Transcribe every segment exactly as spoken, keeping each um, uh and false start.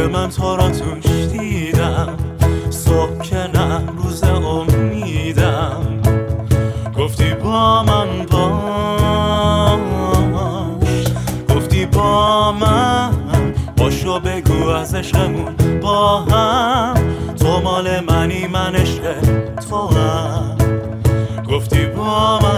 من تو را توش دیدم، صبح که نه روز امیدم. گفتی با من باش، گفتی با من باشو، بگو از عشقمون با هم، تو مال منی من عشق تو هم. گفتی با من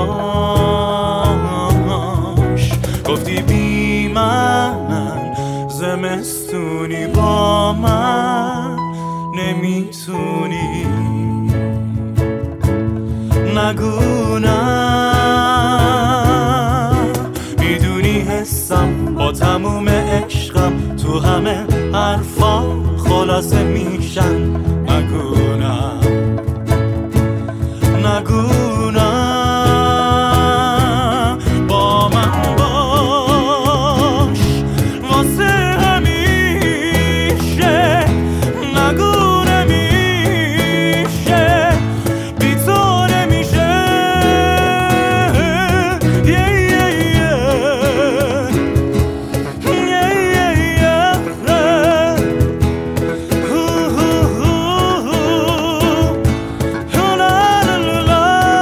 باش، گفتی بی من زمستونی با من نمیتونی. نگو نه، میدونی حسم با تموم عشقم تو همه حرفا خلاصه میشن. نگو نه، نگو نه، با من باش واسه همیشه. نگو نمیشه، بی تو نمیشه. yeah, yeah, yeah. yeah, yeah, yeah. Ooh, ooh, ooh, ooh. La, la, la, la.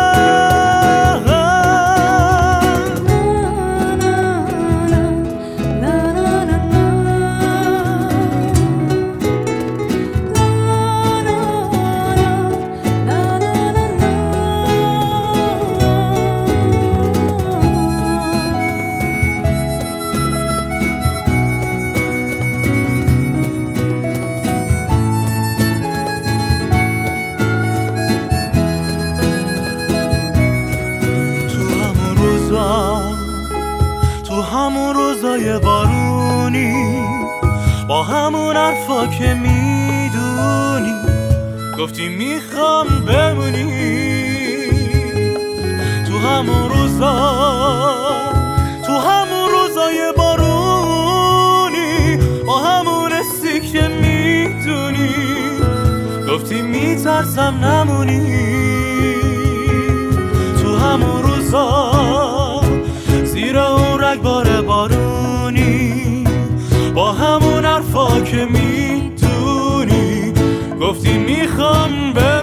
تو همون روزای بارونی، با همون حرفا که میدونی، گفتی میخوام بمونی. تو همون روزا، تو همون روزای بارونی، با همون حسی که میدونی، گفتی میترسم نمونی. تو همون روزا زیر اون رگبار بارونی، با همون حرفا که میدونی، گفتی میخوام به